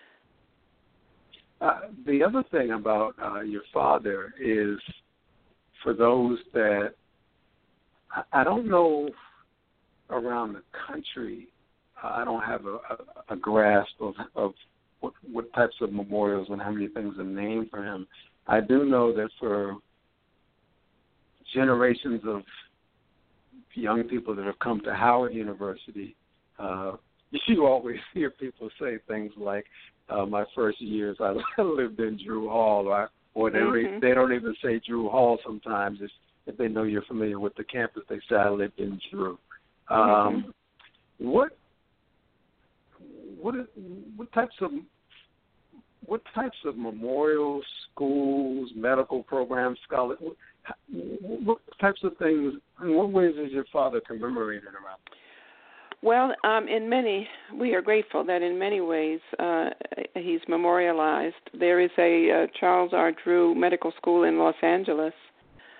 Uh, the other thing about uh, your father is, for those that, I don't know around the country, I don't have a, a, a grasp of, of what, what types of memorials and how many things are named for him. I do know that for generations of young people that have come to Howard University, uh, you always hear people say things like, uh, my first years I lived in Drew Hall, or, or they, mm-hmm. they don't even say Drew Hall sometimes. If, if they know you're familiar with the campus, they say I lived in Drew. Um, mm-hmm. What What is, what types of what types of memorials, schools, medical programs, scholars, what, what types of things, in what ways is your father commemorated around? Well, um, in many, we are grateful that in many ways uh, he's memorialized. There is a uh, Charles R. Drew Medical School in Los Angeles.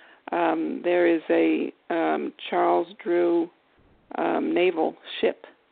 Um, there is a um, Charles Drew um, naval ship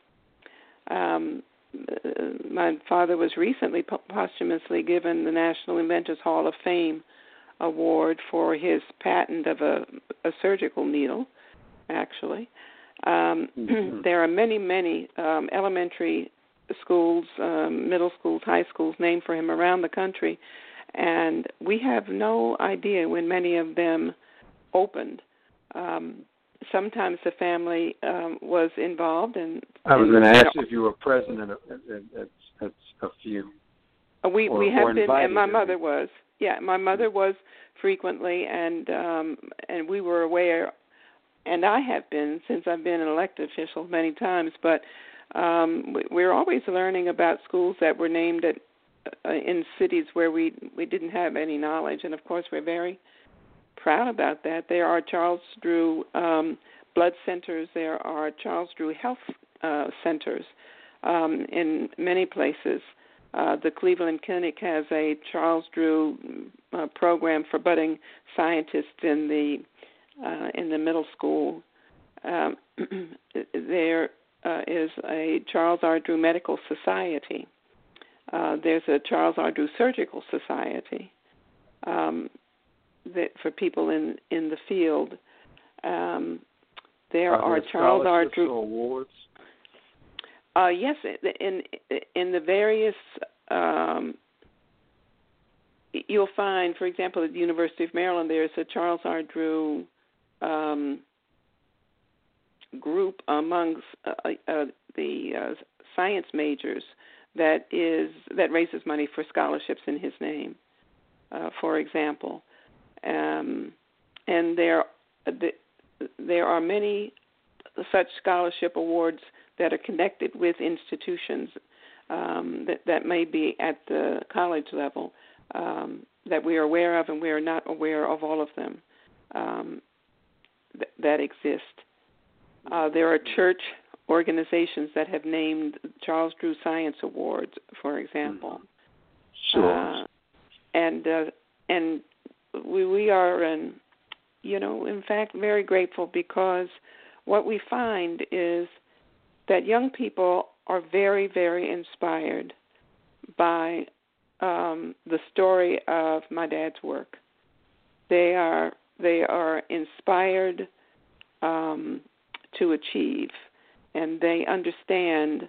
Um, my father was recently posthumously given the National Inventors Hall of Fame award for his patent of a, a surgical needle, actually. Um, mm-hmm. There are many, many um, elementary schools, um, middle schools, high schools named for him around the country, and we have no idea when many of them opened. Um, sometimes the family um, was involved. And I was going to ask you if you were present at, at, at, at a few. We or, we have been, and my them. mother was. Yeah, my mother was frequently, and um, and we were aware, and I have been since I've been an elected official many times. But um, we, we're always learning about schools that were named at uh, in cities where we we didn't have any knowledge, and of course we're very proud about that. There are Charles Drew um, blood centers. There are Charles Drew health uh, centers um, in many places. Uh, the Cleveland Clinic has a Charles Drew uh, program for budding scientists in the uh, in the middle school. Um, there uh, is a Charles R. Drew Medical Society. Uh, there's a Charles R. Drew Surgical Society. Um, that for people in, in the field. Um, there are, are there Charles R. Drew awards. Uh, yes, in in the various um, you'll find, for example, at the University of Maryland, there's a Charles R. Drew um, group amongst uh, uh, the uh, science majors that is that raises money for scholarships in his name. Uh, for example. Um, and there, there are many such scholarship awards that are connected with institutions um, that, that may be at the college level um, that we are aware of, and we are not aware of all of them um, th- that exist. Uh, there are church organizations that have named Charles Drew Science Awards, for example. Sure. Uh, and uh, and We we are, um, you know, in fact, very grateful because what we find is that young people are very, very inspired by um, the story of my dad's work. They are they are inspired um, to achieve, and they understand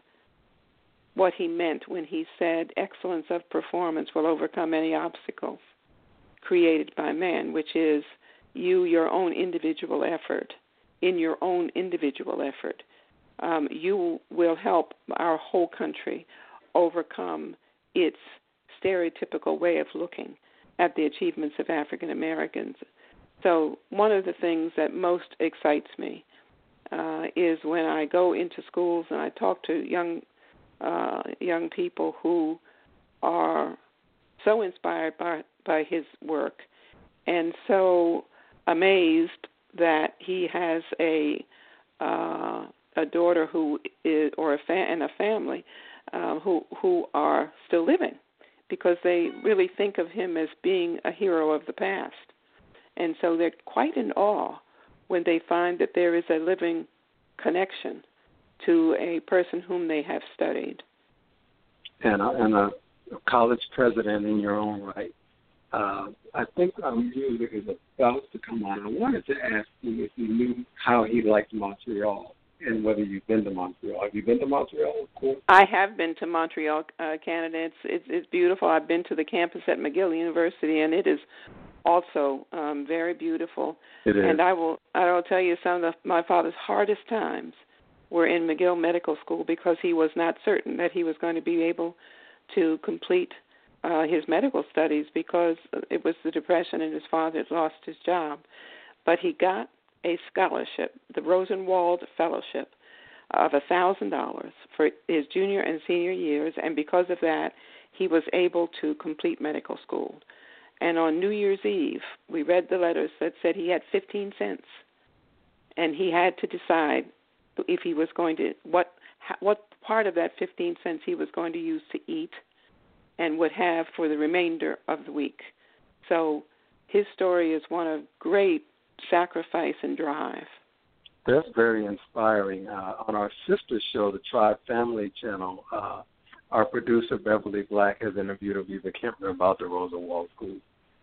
what he meant when he said, "Excellence of performance will overcome any obstacles created by man," which is you, your own individual effort. In your own individual effort, um, you will help our whole country overcome its stereotypical way of looking at the achievements of African Americans. So one of the things that most excites me uh, is when I go into schools and I talk to young uh, young people who are so inspired by by his work and so amazed that he has a uh, a daughter who is or a fa- and a family uh, who who are still living, because they really think of him as being a hero of the past, and so they're quite in awe when they find that there is a living connection to a person whom they have studied. And a, and a college president in your own right. Uh, I think our music is about to come on. I wanted to ask you if you knew how he liked Montreal and whether you've been to Montreal. Have you been to Montreal, of course? I have been to Montreal, uh, Canada. It's, it's it's beautiful. I've been to the campus at McGill University, and it is also um, very beautiful. It is. And I will I will tell you, some of the, my father's hardest times were in McGill Medical School because he was not certain that he was going to be able to complete uh, his medical studies because it was the Depression and his father had lost his job. But he got a scholarship, the Rosenwald Fellowship, of one thousand dollars for his junior and senior years, and because of that, he was able to complete medical school. And on New Year's Eve, we read the letters that said he had fifteen cents, and he had to decide if he was going to, what what part of that fifteen cents he was going to use to eat and would have for the remainder of the week. So his story is one of great sacrifice and drive. That's very inspiring. Uh, on our sister show, the Tribe Family Channel, uh, our producer, Beverly Black, has interviewed Aviva Kempner about the Rosenwald School.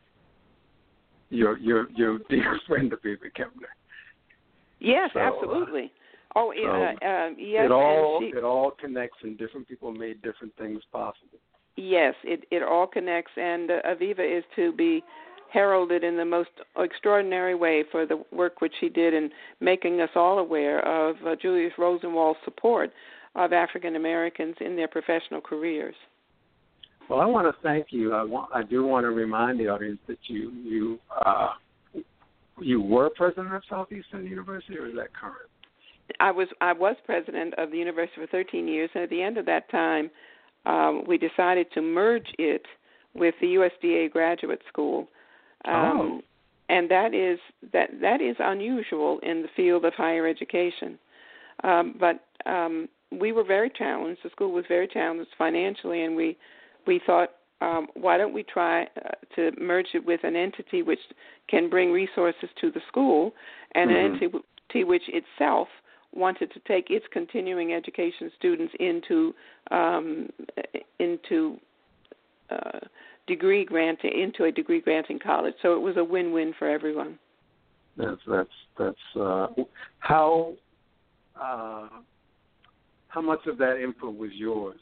Your, your, your dear friend, Aviva Kempner. Yes, so, absolutely. Oh, so uh, uh, yes. It all, and she, it all connects, and different people made different things possible. Yes, it, it all connects, and uh, Aviva is to be heralded in the most extraordinary way for the work which she did in making us all aware of uh, Julius Rosenwald's support of African Americans in their professional careers. Well, I want to thank you. I want, I do want to remind the audience that you you uh, you were president of Southeastern University, or is that current? I was I was president of the university for thirteen years, and at the end of that time, um, we decided to merge it with the U S D A Graduate School. Um, oh. And that is that that is unusual in the field of higher education. Um, but um, we were very challenged. The school was very challenged financially, and we we thought, um, why don't we try uh, to merge it with an entity which can bring resources to the school, and mm-hmm. an entity which itself wanted to take its continuing education students into um, into uh, degree granting into a degree granting college. So it was a win-win for everyone. That's that's that's uh, how uh, how much of that input was yours?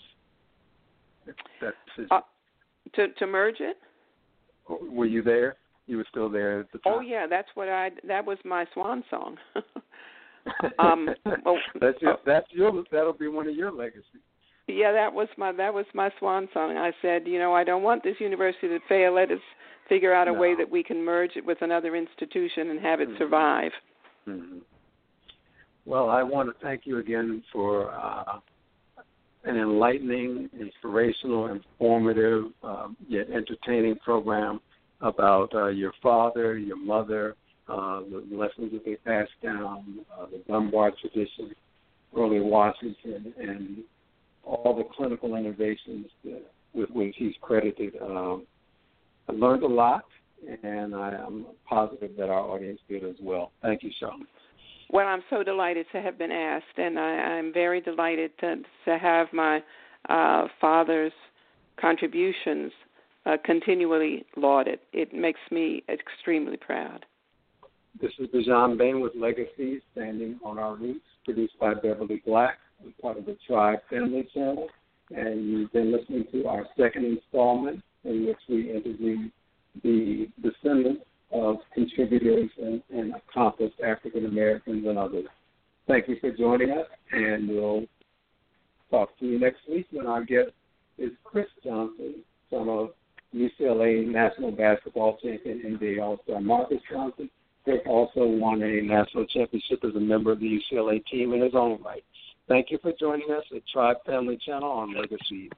That uh, to to merge it. Were you there? You were still there at the time. Oh yeah, that's what I. That was my swan song. um, well, that's your, uh, that's your. That'll be one of your legacies. Yeah, that was my that was my swan song. I said, you know, I don't want this university to fail. Let us figure out a no. way that we can merge it with another institution and have it mm-hmm. survive. Mm-hmm. Well, I want to thank you again for uh, an enlightening, inspirational, informative, um, yet entertaining program about uh, your father, your mother, uh, the lessons that they passed down, uh, the Dunbar tradition, early Washington, and all the clinical innovations that, with which he's credited. Um, I learned a lot, and I am positive that our audience did as well. Thank you, Charlotte. Well, I'm so delighted to have been asked, and I, I'm very delighted to, to have my uh, father's contributions uh, continually lauded. It makes me extremely proud. This is Bijan Bain with Legacies, Standing on Our Roots, produced by Beverly Black, part of the Tribe Family Channel. And you've been listening to our second installment in which we interview the descendants of contributors and, and accomplished African Americans and others. Thank you for joining us, and we'll talk to you next week when our guest is Chris Johnson, son of U C L A national basketball champion N B A All-Star Marcus Johnson. Chris also won a national championship as a member of the U C L A team in his own right. Thank you for joining us at Tribe Family Channel on Legacy.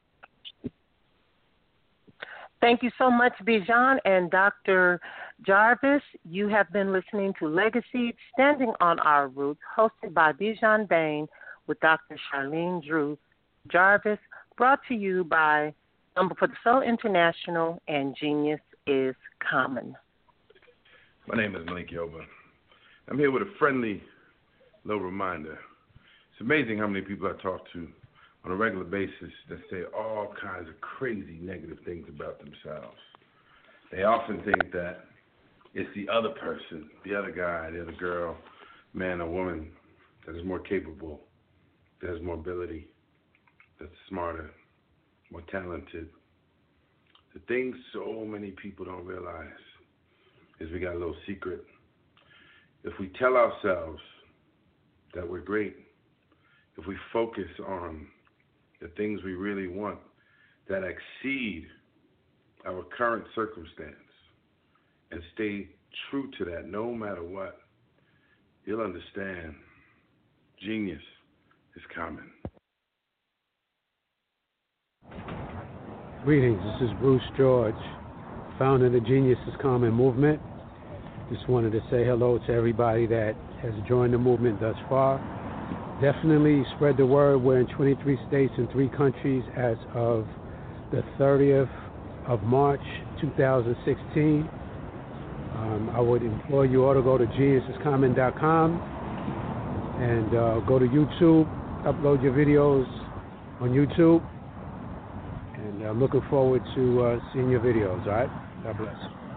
Thank you so much, Bijan and Doctor Jarvis. You have been listening to Legacy, Standing on Our Roots, hosted by Bijan Bain with Doctor Charlene Drew Jarvis, brought to you by Number for the Soul International and Genius is Common. My name is Malik Yoba. I'm here with a friendly little reminder. It's amazing how many people I talk to on a regular basis that say all kinds of crazy negative things about themselves. They often think that it's the other person, the other guy, the other girl, man or woman that is more capable, that has more ability, that's smarter, more talented. The thing so many people don't realize is we got a little secret. If we tell ourselves that we're great, if we focus on the things we really want that exceed our current circumstance and stay true to that no matter what, you'll understand genius is common. Greetings, this is Bruce George, founder of the Genius is Common movement. Just wanted to say hello to everybody that has joined the movement thus far. Definitely spread the word. We're in twenty-three states and three countries as of the thirtieth of March, two thousand sixteen. Um, I would implore you all to go to genius is common dot com And uh, go to YouTube, upload your videos on YouTube. And I'm looking forward to uh, seeing your videos, all right? God bless.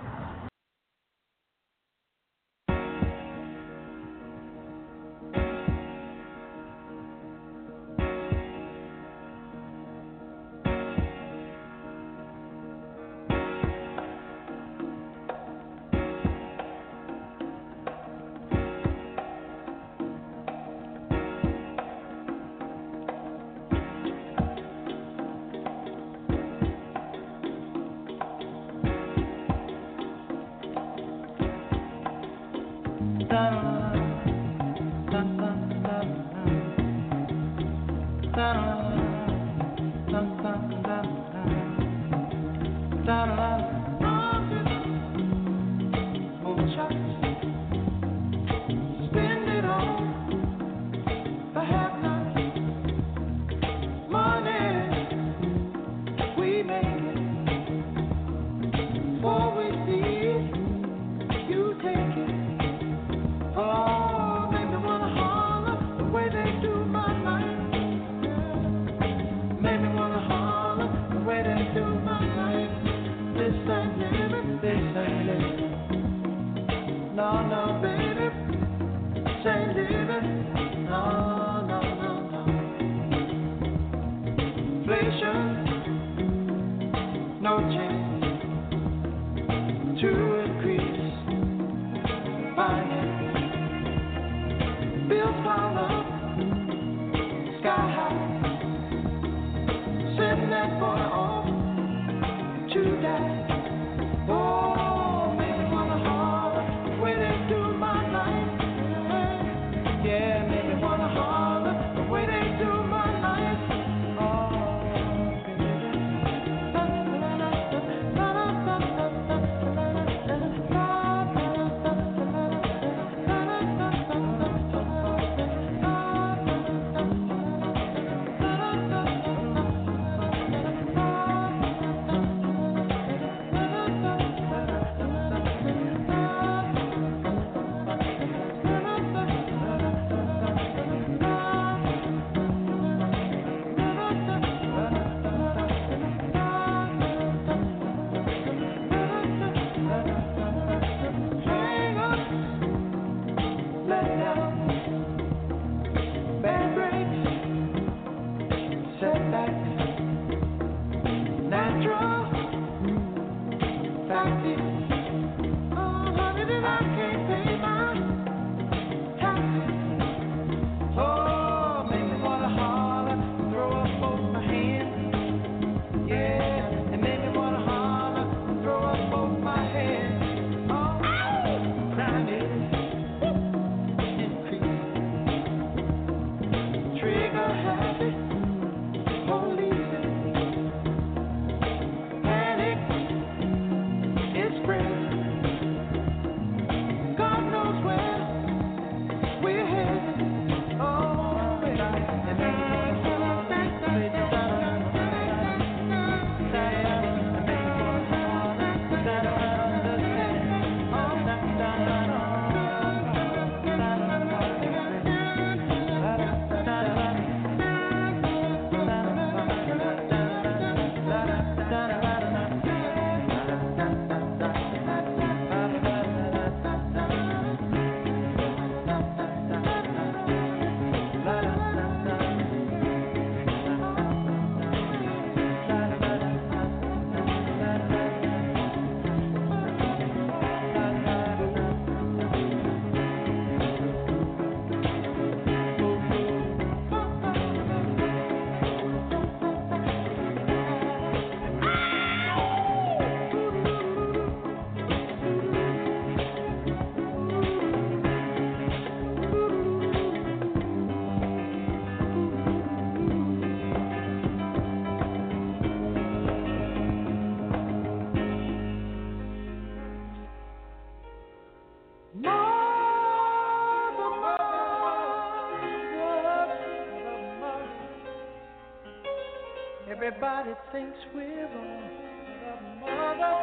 Everybody thinks we're wrong, but mother,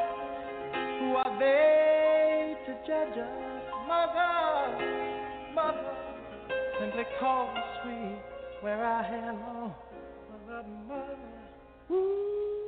who are they to judge us? Mother, mother, and simply cause we wear our hair long. Mother, mother, ooh.